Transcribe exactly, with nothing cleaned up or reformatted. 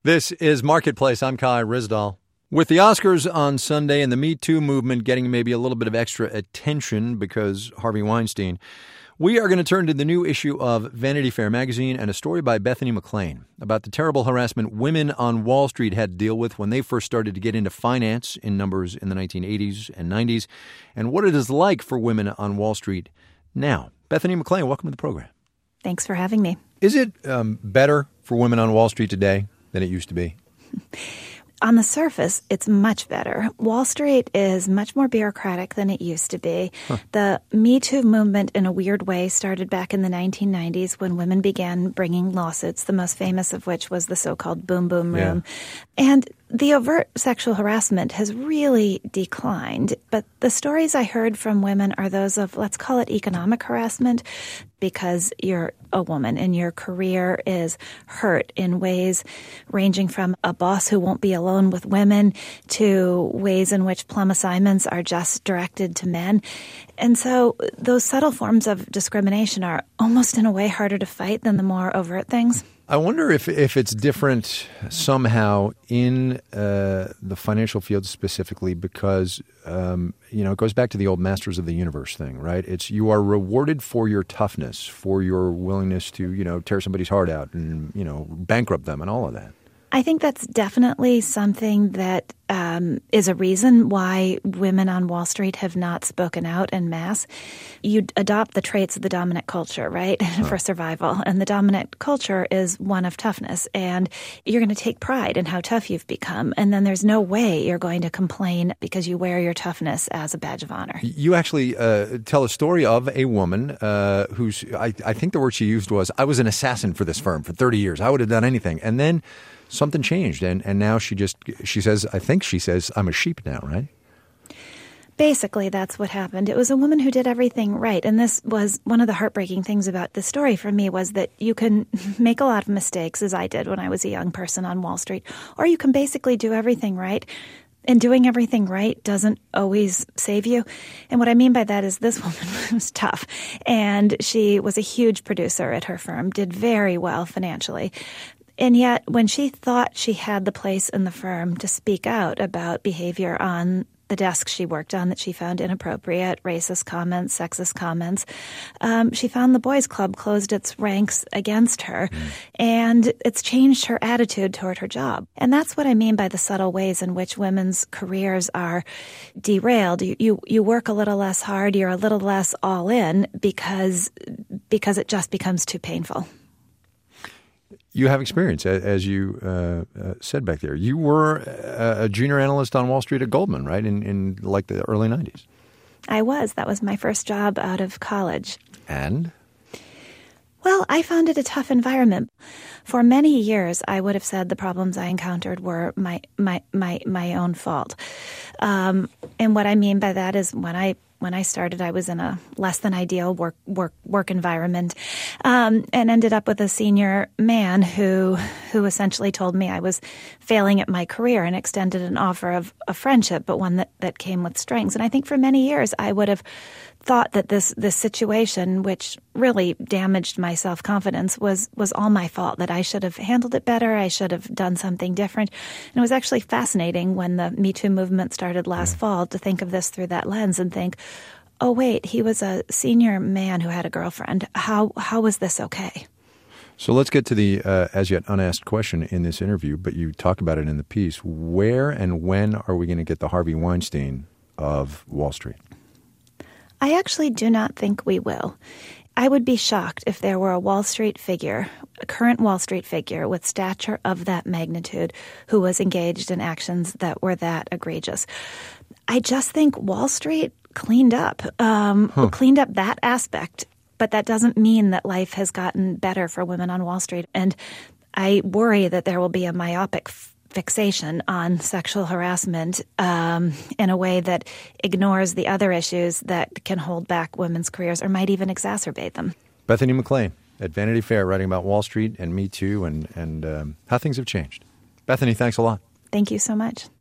This is Marketplace. I'm Kai Ryssdal. With the Oscars on Sunday and the Me Too movement getting maybe a little bit of extra attention because Harvey Weinstein, we are going to turn to the new issue of Vanity Fair magazine and a story by Bethany McLean about the terrible harassment women on Wall Street had to deal with when they first started to get into finance in numbers in the nineteen eighties and nineties, and what it is like for women on Wall Street now. Bethany McLean, welcome to the program. Thanks for having me. Is it um, better for women on Wall Street today than it used to be? On the surface, it's much better. Wall Street is much more bureaucratic than it used to be. Huh. The Me Too movement, in a weird way, started back in the nineteen nineties when women began bringing lawsuits, the most famous of which was the so-called Boom Boom Room. Yeah. And the overt sexual harassment has really declined, but the stories I heard from women are those of, let's call it economic harassment, because you're a woman and your career is hurt in ways ranging from a boss who won't be alone with women to ways in which plum assignments are just directed to men. And so those subtle forms of discrimination are almost in a way harder to fight than the more overt things. I wonder if, if it's different somehow in uh, the financial field specifically because, um, you know, it goes back to the old masters of the universe thing, right? It's you are rewarded for your toughness, for your willingness to, you know, tear somebody's heart out and, you know, bankrupt them and all of that. I think that's definitely something that um, is a reason why women on Wall Street have not spoken out en masse. You adopt the traits of the dominant culture, right, oh. for survival. And the dominant culture is one of toughness. And you're going to take pride in how tough you've become. And then there's no way you're going to complain because you wear your toughness as a badge of honor. You actually uh, tell a story of a woman uh, who's, I, I think the word she used was, I was an assassin for this firm for thirty years. I would have done anything. And then something changed, and, and now she just, she says, I think she says, I'm a sheep now, right? Basically, that's what happened. It was a woman who did everything right. And this was one of the heartbreaking things about the story for me was that you can make a lot of mistakes, as I did when I was a young person on Wall Street, or you can basically do everything right. And doing everything right doesn't always save you. And what I mean by that is this woman was tough. And she was a huge producer at her firm, did very well financially. And yet, when she thought she had the place in the firm to speak out about behavior on the desk she worked on that she found inappropriate, racist comments, sexist comments, um, she found the boys' club closed its ranks against her, mm. and it's changed her attitude toward her job. And that's what I mean by the subtle ways in which women's careers are derailed. You you, you work a little less hard, you're a little less all in because because it just becomes too painful. You have experience, as you uh, uh, said back there. You were a junior analyst on Wall Street at Goldman, right, in, in like the early nineties? I was. That was my first job out of college. And? Well, I found it a tough environment. For many years, I would have said the problems I encountered were my my my, my own fault. Um, and what I mean by that is when I When I started, I was in a less than ideal work work work environment, um, and ended up with a senior man who who essentially told me I was failing at my career and extended an offer of a friendship, but one that, that came with strings. And I think for many years I would have thought that this this situation, which really damaged my self-confidence, was was all my fault, that I should have handled it better, I should have done something different. And it was actually fascinating when the Me Too movement started last yeah. fall to think of this through that lens and think, oh, wait, he was a senior man who had a girlfriend. How how was this okay? So let's get to the uh, as yet unasked question in this interview, but you talk about it in the piece. Where and when are we going to get the Harvey Weinstein of Wall Street? I actually do not think we will. I would be shocked if there were a Wall Street figure, a current Wall Street figure with stature of that magnitude who was engaged in actions that were that egregious. I just think Wall Street cleaned up, um, huh. cleaned up that aspect. But that doesn't mean that life has gotten better for women on Wall Street. And I worry that there will be a myopic f- fixation on sexual harassment um, in a way that ignores the other issues that can hold back women's careers or might even exacerbate them. Bethany McLean at Vanity Fair writing about Wall Street and Me Too and, and um, how things have changed. Bethany, thanks a lot. Thank you so much.